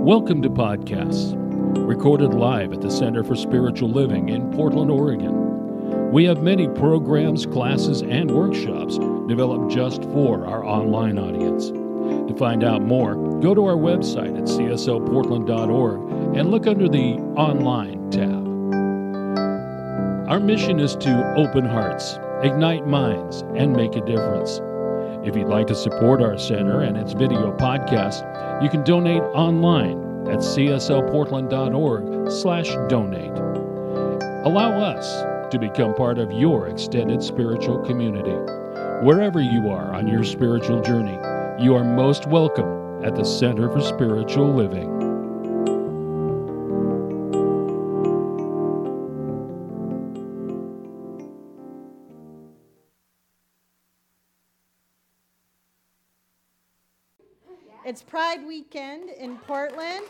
Welcome to Podcasts, recorded live at the Center for Spiritual Living in Portland, Oregon. We have many programs, classes, and workshops developed just for our online audience. To find out more, go to our website at csoportland.org and look under the Online tab. Our mission is to open hearts, ignite minds, and make a difference. If you'd like to support our center and its video podcast, you can donate online at csoportland.org/donate. Allow us to become part of your extended spiritual community. Wherever you are on your spiritual journey, you are most welcome at the Center for Spiritual Living. It's Pride Weekend in Portland.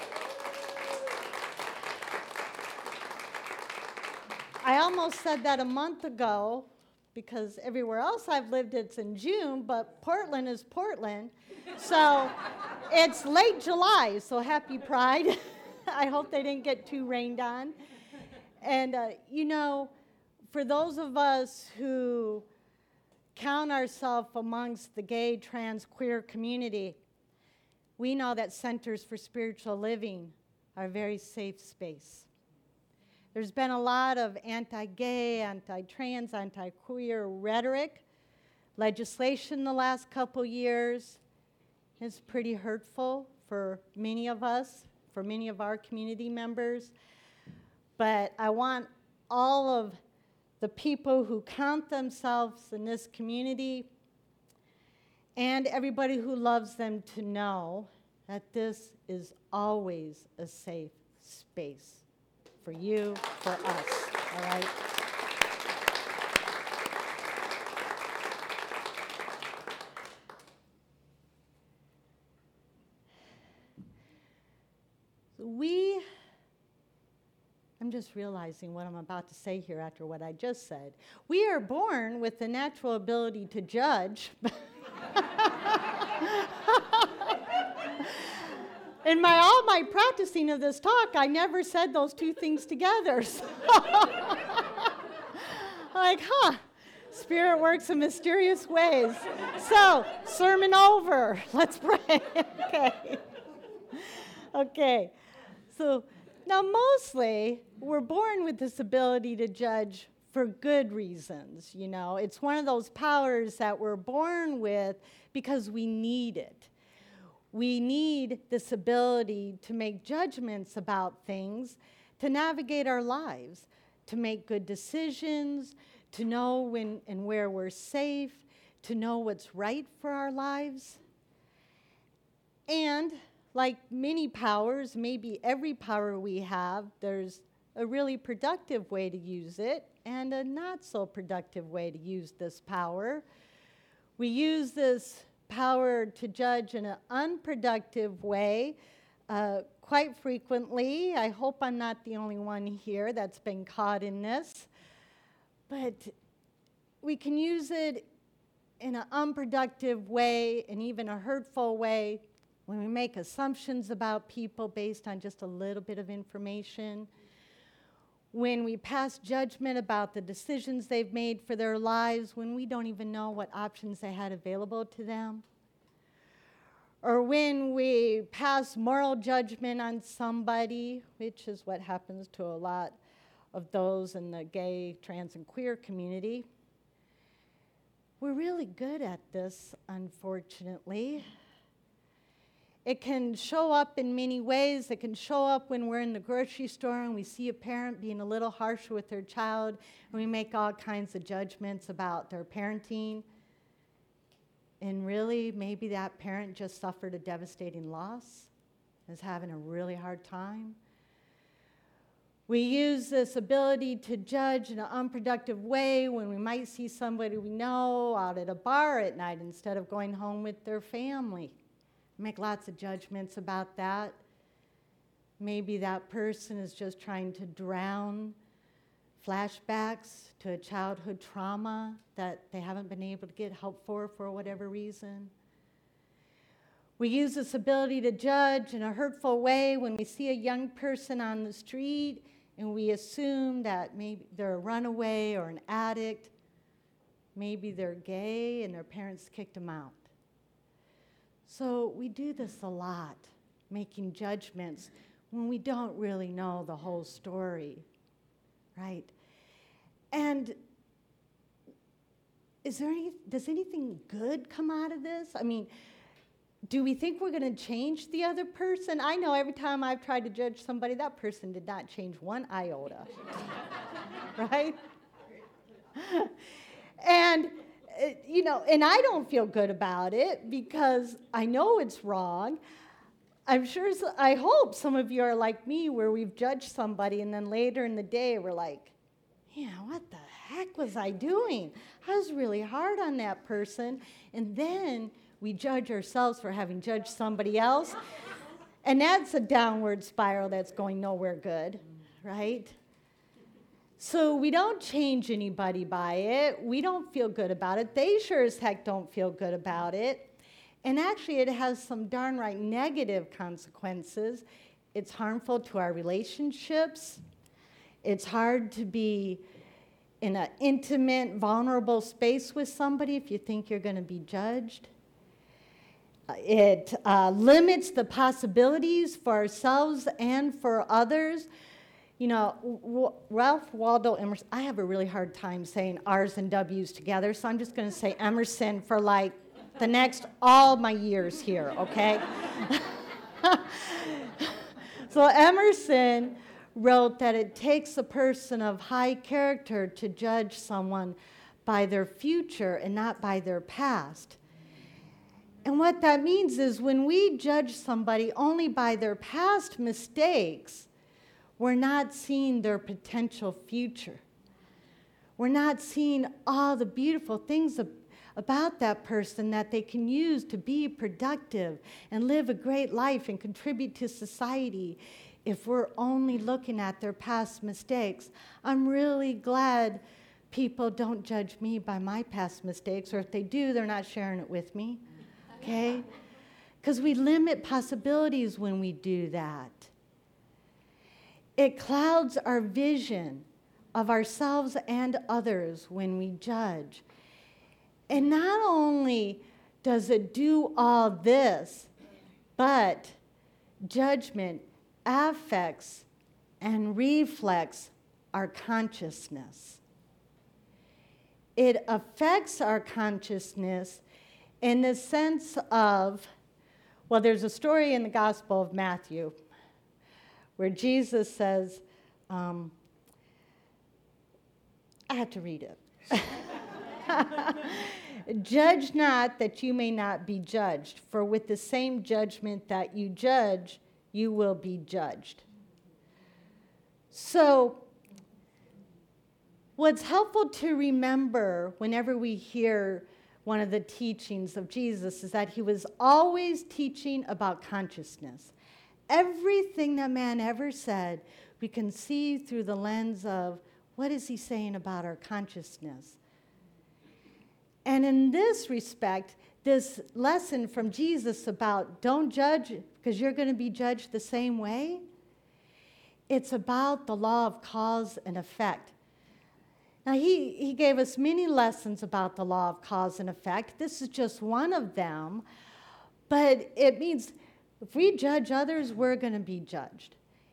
I almost said that a month ago because everywhere else I've lived it's in June, but Portland is Portland. So it's late July, so happy Pride. I hope they didn't get too rained on. And, for those of us who count ourselves amongst the gay, trans, queer community, we know that centers for spiritual living are a very safe space. There's been a lot of anti-gay, anti-trans, anti-queer rhetoric, legislation the last couple years. It's pretty hurtful for many of us, for many of our community members. But I want all of the people who count themselves in this community and everybody who loves them to know that this is always a safe space for you, for us, all right? I'm just realizing what I'm about to say here after what I just said. We are born with the natural ability to judge. In all my practicing of this talk, I never said those two things together. So like, Spirit works in mysterious ways. So, sermon over. Let's pray. Okay. So, now mostly, we're born with this ability to judge for good reasons, It's one of those powers that we're born with because we need it. We need this ability to make judgments about things, to navigate our lives, to make good decisions, to know when and where we're safe, to know what's right for our lives. And like many powers, maybe every power we have, there's a really productive way to use it and a not so productive way to use this power. We use this power to judge in an unproductive way quite frequently. I hope I'm not the only one here that's been caught in this. But we can use it in an unproductive way and even a hurtful way when we make assumptions about people based on just a little bit of information, when we pass judgment about the decisions they've made for their lives when we don't even know what options they had available to them, or when we pass moral judgment on somebody, which is what happens to a lot of those in the gay, trans, and queer community. We're really good at this, unfortunately. It can show up in many ways. It can show up when we're in the grocery store and we see a parent being a little harsher with their child, and we make all kinds of judgments about their parenting. And really, maybe that parent just suffered a devastating loss, is having a really hard time. We use this ability to judge in an unproductive way when we might see somebody we know out at a bar at night instead of going home with their family. Make lots of judgments about that. Maybe that person is just trying to drown flashbacks to a childhood trauma that they haven't been able to get help for whatever reason. We use this ability to judge in a hurtful way when we see a young person on the street and we assume that maybe they're a runaway or an addict. Maybe they're gay and their parents kicked them out. So we do this a lot, making judgments when we don't really know the whole story, right? And does anything good come out of this? I mean, do we think we're going to change the other person? I know every time I've tried to judge somebody, that person did not change one iota, right? And, and I don't feel good about it because I know it's wrong. I hope some of you are like me where we've judged somebody and then later in the day we're like, yeah, what the heck was I doing? I was really hard on that person. And then we judge ourselves for having judged somebody else. And that's a downward spiral that's going nowhere good, right? So we don't change anybody by it. We don't feel good about it. They sure as heck don't feel good about it. And actually, it has some darn right negative consequences. It's harmful to our relationships. It's hard to be in an intimate, vulnerable space with somebody if you think you're going to be judged. It limits the possibilities for ourselves and for others. Ralph Waldo Emerson, I have a really hard time saying R's and W's together, so I'm just going to say Emerson for like the next all my years here, okay? So Emerson wrote that it takes a person of high character to judge someone by their future and not by their past. And what that means is when we judge somebody only by their past mistakes, we're not seeing their potential future. We're not seeing all the beautiful things about that person that they can use to be productive and live a great life and contribute to society if we're only looking at their past mistakes. I'm really glad people don't judge me by my past mistakes, or if they do, they're not sharing it with me, okay? Because we limit possibilities when we do that. It clouds our vision of ourselves and others when we judge. And not only does it do all this, but judgment affects and reflects our consciousness. It affects our consciousness in the sense of, well, there's a story in the Gospel of Matthew where Jesus says, I have to read it. Judge not that you may not be judged, for with the same judgment that you judge, you will be judged. So, what's helpful to remember whenever we hear one of the teachings of Jesus is that he was always teaching about consciousness. Everything that man ever said, we can see through the lens of what is he saying about our consciousness. And in this respect, this lesson from Jesus about don't judge because you're going to be judged the same way, it's about the law of cause and effect. Now, he gave us many lessons about the law of cause and effect. This is just one of them, but it means if we judge others, we're going to be judged.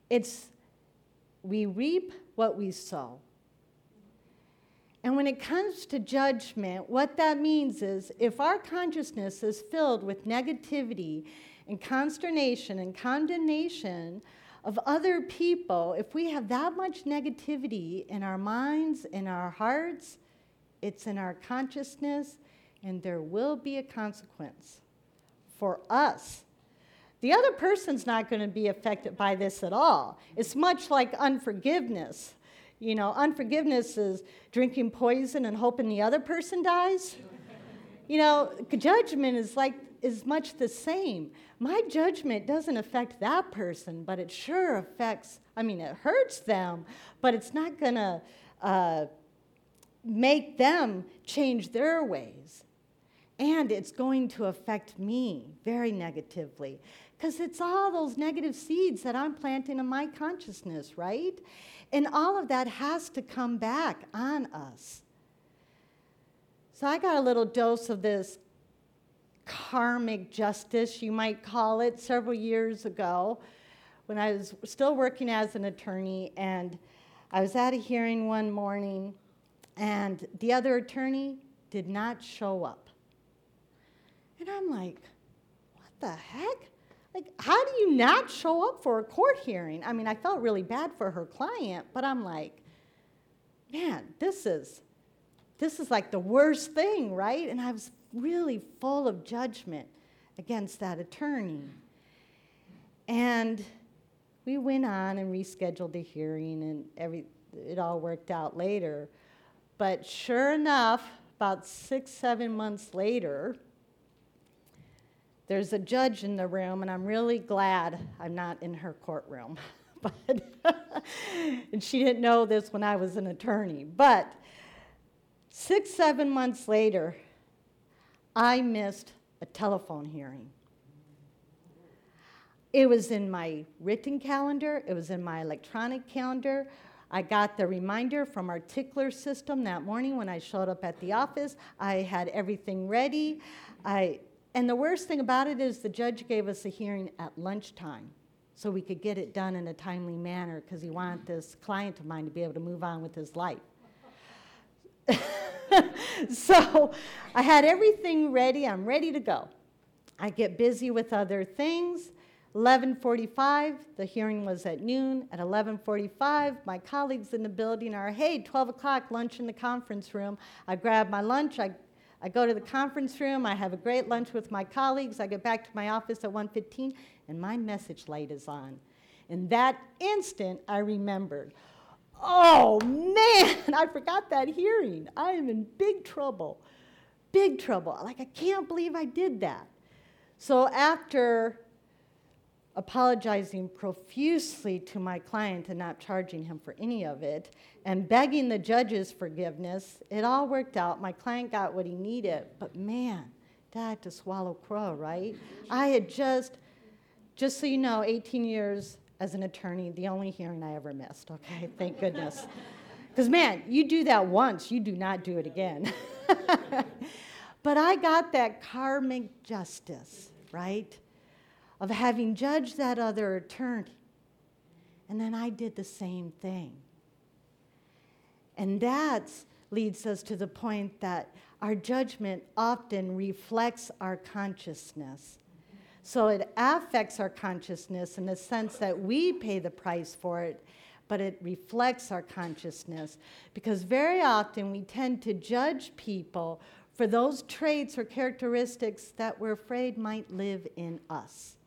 We reap what we sow. And when it comes to judgment, what that means is if our consciousness is filled with negativity and consternation and condemnation of other people, if we have that much negativity in our minds, in our hearts, it's in our consciousness, and there will be a consequence for us. The other person's not going to be affected by this at all. It's much like unforgiveness. Unforgiveness is drinking poison and hoping the other person dies. Judgment is much the same. My judgment doesn't affect that person, but it sure affects, it hurts them, but it's not going to make them change their ways. And it's going to affect me very negatively because it's all those negative seeds that I'm planting in my consciousness, right? And all of that has to come back on us. So I got a little dose of this karmic justice, you might call it, several years ago when I was still working as an attorney, and I was at a hearing one morning, and the other attorney did not show up. And I'm like, what the heck? Like, how do you not show up for a court hearing? I mean, I felt really bad for her client, but I'm like, man, this is like the worst thing, right? And I was really full of judgment against that attorney. And we went on and rescheduled the hearing, and it all worked out later. But sure enough, about 6-7 months later, there's a judge in the room, and I'm really glad I'm not in her courtroom. And she didn't know this when I was an attorney. But 6-7 months later, I missed a telephone hearing. It was in my written calendar. It was in my electronic calendar. I got the reminder from our tickler system that morning when I showed up at the office. I had everything ready. And the worst thing about it is the judge gave us a hearing at lunchtime so we could get it done in a timely manner because he wanted this client of mine to be able to move on with his life. So I had everything ready. I'm ready to go. I get busy with other things. 11:45, the hearing was at noon. At 11:45, my colleagues in the building are, hey, 12 o'clock, lunch in the conference room. I grab my lunch. I go to the conference room. I have a great lunch with my colleagues. I get back to my office at 1:15, and my message light is on. In that instant, I remembered, oh, man, I forgot that hearing. I am in big trouble, big trouble. Like, I can't believe I did that. So after apologizing profusely to my client and not charging him for any of it, and begging the judge's forgiveness, it all worked out. My client got what he needed, but man, did I have to swallow crow, right? I had just so you know, 18 years as an attorney, the only hearing I ever missed, okay? Thank goodness. Because man, you do that once, you do not do it again. But I got that karmic justice, right? Of having judged that other attorney. And then I did the same thing. And that leads us to the point that our judgment often reflects our consciousness. So it affects our consciousness in the sense that we pay the price for it, but it reflects our consciousness. Because very often we tend to judge people for those traits or characteristics that we're afraid might live in us.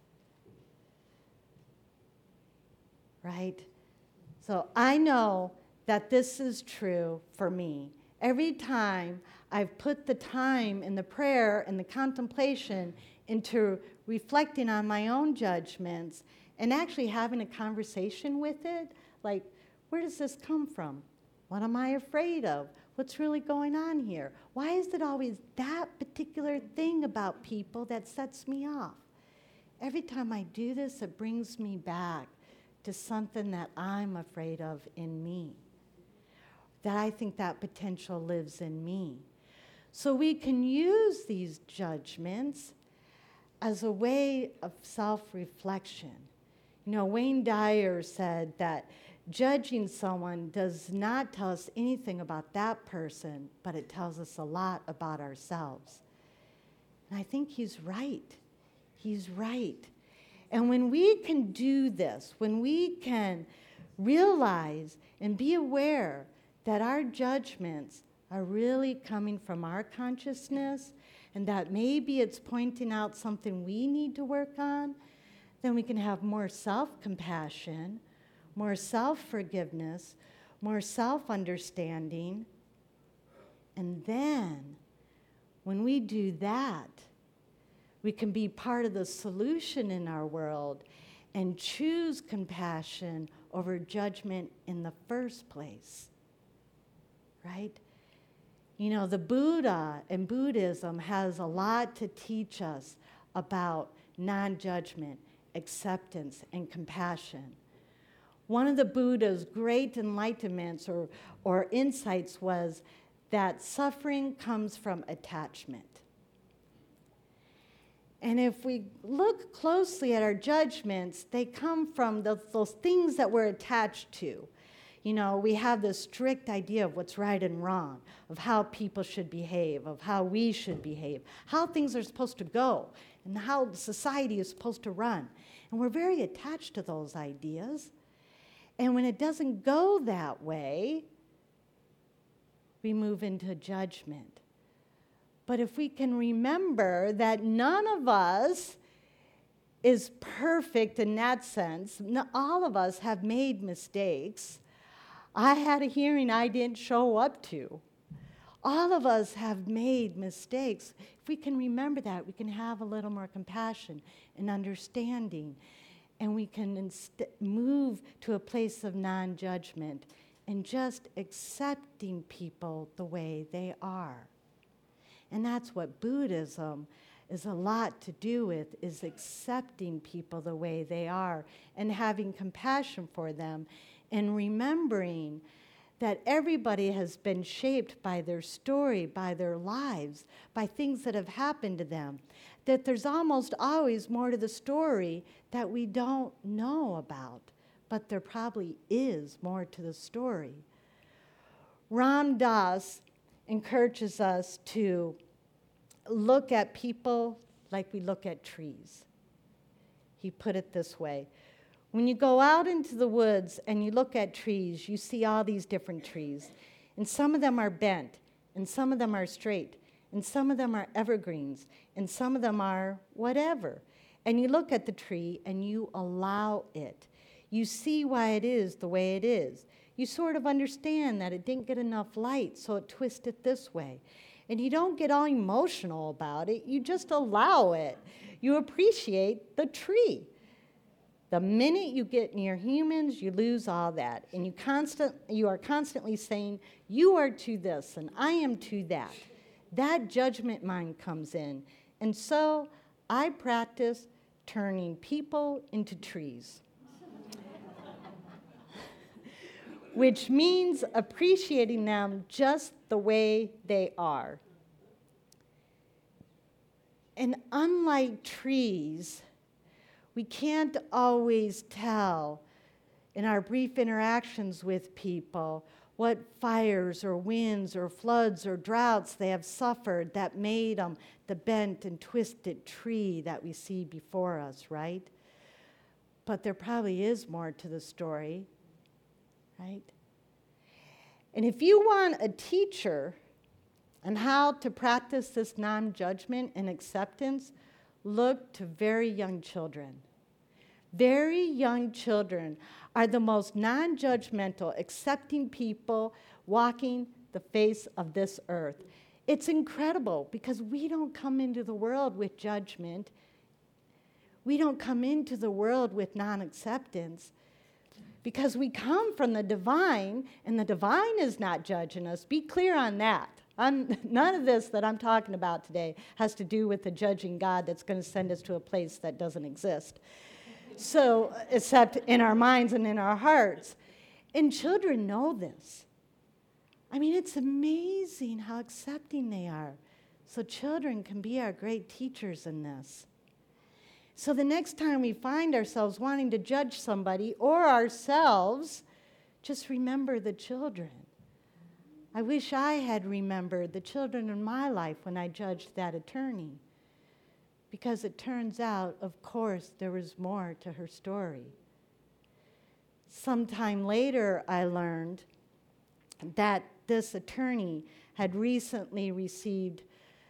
Right? So I know that this is true for me. Every time I've put the time in the prayer and the contemplation into reflecting on my own judgments and actually having a conversation with it, like, where does this come from? What am I afraid of? What's really going on here? Why is it always that particular thing about people that sets me off? Every time I do this, it brings me back to something that I'm afraid of in me, that I think that potential lives in me. So we can use these judgments as a way of self-reflection. You know, Wayne Dyer said that judging someone does not tell us anything about that person, but it tells us a lot about ourselves. And I think he's right. He's right. And when we can do this, when we can realize and be aware that our judgments are really coming from our consciousness and that maybe it's pointing out something we need to work on, then we can have more self-compassion, more self-forgiveness, more self-understanding. And then, when we do that, we can be part of the solution in our world and choose compassion over judgment in the first place, right? You know, the Buddha and Buddhism has a lot to teach us about non-judgment, acceptance, and compassion. One of the Buddha's great enlightenments or insights was that suffering comes from attachment. And if we look closely at our judgments, they come from those things that we're attached to. You know, we have this strict idea of what's right and wrong, of how people should behave, of how we should behave, how things are supposed to go, and how society is supposed to run. And we're very attached to those ideas. And when it doesn't go that way, we move into judgment. But if we can remember that none of us is perfect in that sense, all of us have made mistakes. I had a hearing I didn't show up to. All of us have made mistakes. If we can remember that, we can have a little more compassion and understanding, and we can move to a place of non-judgment and just accepting people the way they are. And that's what Buddhism is a lot to do with, is accepting people the way they are and having compassion for them and remembering that everybody has been shaped by their story, by their lives, by things that have happened to them, that there's almost always more to the story that we don't know about, but there probably is more to the story. Ram Dass encourages us to look at people like we look at trees. He put it this way: when you go out into the woods and you look at trees, you see all these different trees. And some of them are bent, and some of them are straight, and some of them are evergreens, and some of them are whatever. And you look at the tree and you allow it. You see why it is the way it is. You sort of understand that it didn't get enough light, so it twisted this way. And you don't get all emotional about it. You just allow it. You appreciate the tree. The minute you get near humans, you lose all that. And you are constantly saying, you are to this and I am to that. That judgment mind comes in. And so I practice turning people into trees. Which means appreciating them just the way they are. And unlike trees, we can't always tell in our brief interactions with people what fires or winds or floods or droughts they have suffered that made them the bent and twisted tree that we see before us, right? But there probably is more to the story. Right? And if you want a teacher on how to practice this non-judgment and acceptance, look to very young children. Very young children are the most non-judgmental, accepting people walking the face of this earth. It's incredible because we don't come into the world with judgment. We don't come into the world with non-acceptance. Because we come from the divine, and the divine is not judging us. Be clear on that. None of this that I'm talking about today has to do with the judging God that's going to send us to a place that doesn't exist. So, except in our minds and in our hearts. And children know this. I mean, it's amazing how accepting they are. So children can be our great teachers in this. So the next time we find ourselves wanting to judge somebody or ourselves, just remember the children. I wish I had remembered the children in my life when I judged that attorney. Because it turns out, of course, there was more to her story. Sometime later, I learned that this attorney had recently received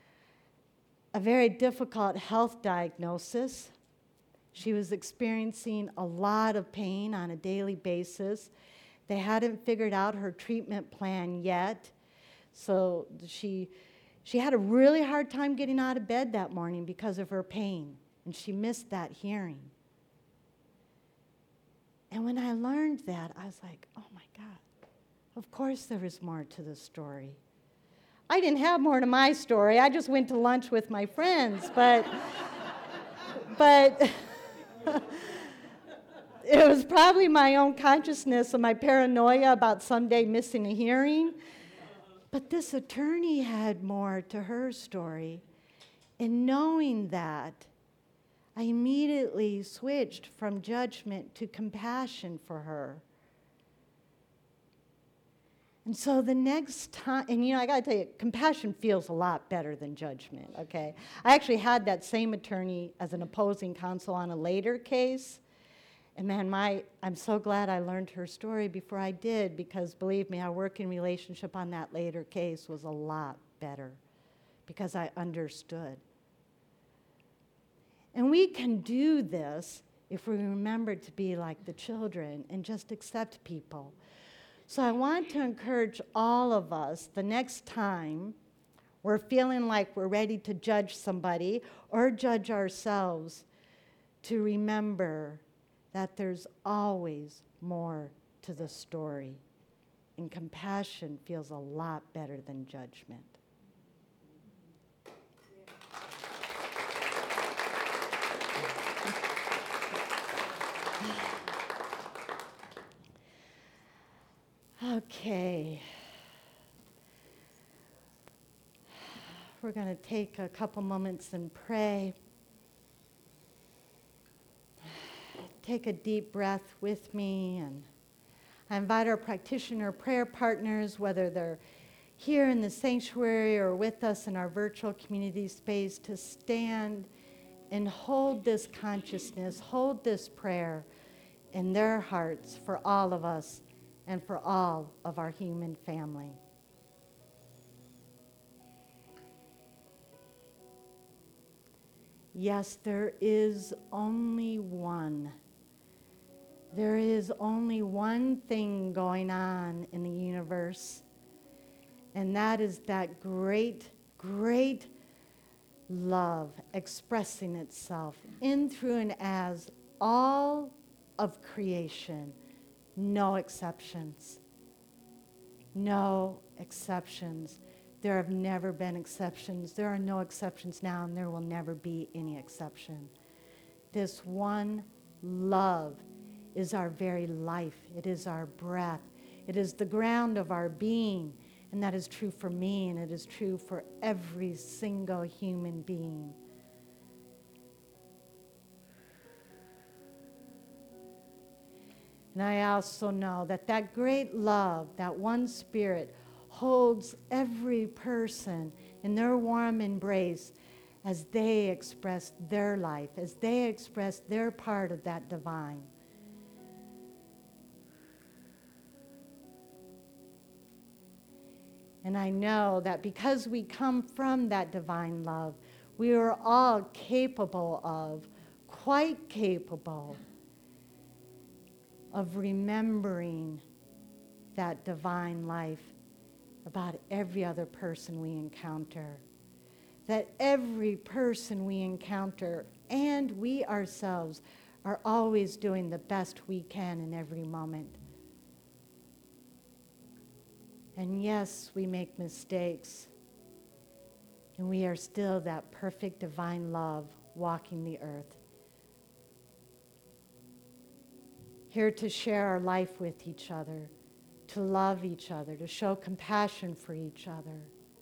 a very difficult health diagnosis. She was experiencing a lot of pain on a daily basis. They hadn't figured out her treatment plan yet. So she had a really hard time getting out of bed that morning because of her pain, and she missed that hearing. And when I learned that, I was like, oh my God, of course there is more to the story. I didn't have more to my story. I just went to lunch with my friends, but it was probably my own consciousness of my paranoia about someday missing a hearing. But this attorney had more to her story. And knowing that, I immediately switched from judgment to compassion for her. And so the next time, and I got to tell you, compassion feels a lot better than judgment, okay? I actually had that same attorney as an opposing counsel on a later case. And man, I'm so glad I learned her story before I did, because believe me, our working relationship on that later case was a lot better because I understood. And we can do this if we remember to be like the children and just accept people. So I want to encourage all of us, the next time we're feeling like we're ready to judge somebody or judge ourselves, to remember that there's always more to the story. And compassion feels a lot better than judgment. Okay. We're going to take a couple moments and pray. Take a deep breath with me, and I invite our practitioner prayer partners, whether they're here in the sanctuary or with us in our virtual community space, to stand and hold this consciousness, hold this prayer in their hearts for all of us and for all of our human family. Yes, there is only one. There is only one thing going on in the universe, and that is that great, great love expressing itself in, through, and as all of creation. No exceptions. No exceptions. There have never been exceptions. There are no exceptions now, and there will never be any exception. This one love is our very life. It is our breath. It is the ground of our being, and that is true for me, and it is true for every single human being. And I also know that that great love, that one spirit, holds every person in their warm embrace as they express their life, as they express their part of that divine. And I know that because we come from that divine love, we are all capable of, quite capable of remembering that divine life about every other person we encounter. That every person we encounter and we ourselves are always doing the best we can in every moment. And yes, we make mistakes, and we are still that perfect divine love walking the earth. Here to share our life with each other, to love each other, to show compassion for each other,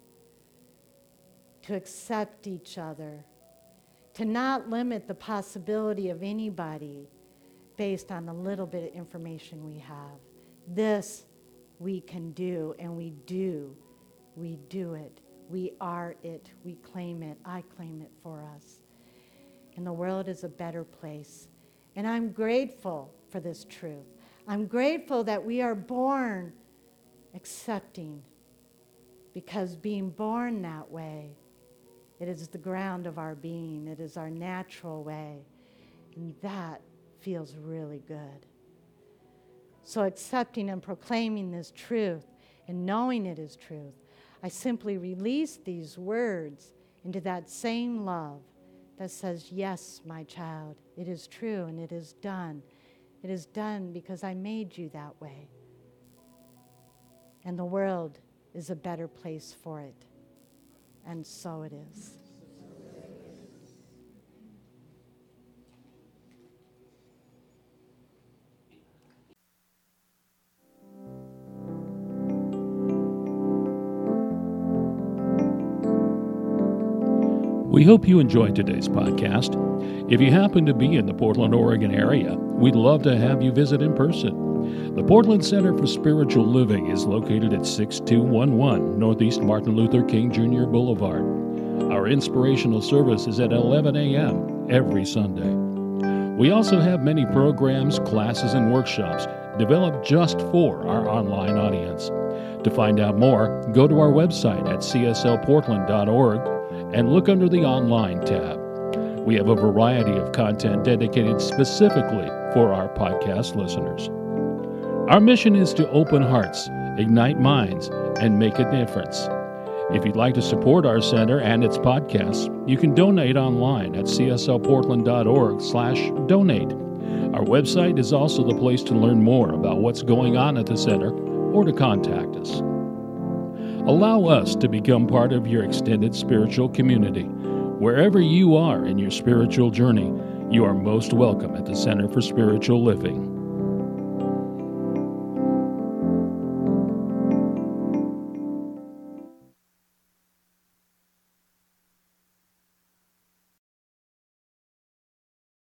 to accept each other, to not limit the possibility of anybody based on the little bit of information we have. This we can do, and we do. We do it. We are it. We claim it. I claim it for us. And the world is a better place. And I'm grateful for this truth. I'm grateful that we are born accepting, because being born that way, it is the ground of our being. It is our natural way. And that feels really good. So accepting and proclaiming this truth and knowing it is truth, I simply release these words into that same love that says, yes, my child, it is true and it is done. It is done because I made you that way. And the world is a better place for it. And so it is. We hope you enjoyed today's podcast. If you happen to be in the Portland, Oregon area, we'd love to have you visit in person. The Portland Center for Spiritual Living is located at 6211 Northeast Martin Luther King Jr. Boulevard. Our inspirational service is at 11 a.m. every Sunday. We also have many programs, classes, and workshops developed just for our online audience. To find out more, go to our website at cslportland.org and look under the Online tab. We have a variety of content dedicated specifically for our podcast listeners. Our mission is to open hearts, ignite minds, and make a difference. If you'd like to support our center and its podcasts, you can donate online at cslportland.org/donate. Our website is also the place to learn more about what's going on at the center or to contact us. Allow us to become part of your extended spiritual community. Wherever you are in your spiritual journey, you are most welcome at the Center for Spiritual Living.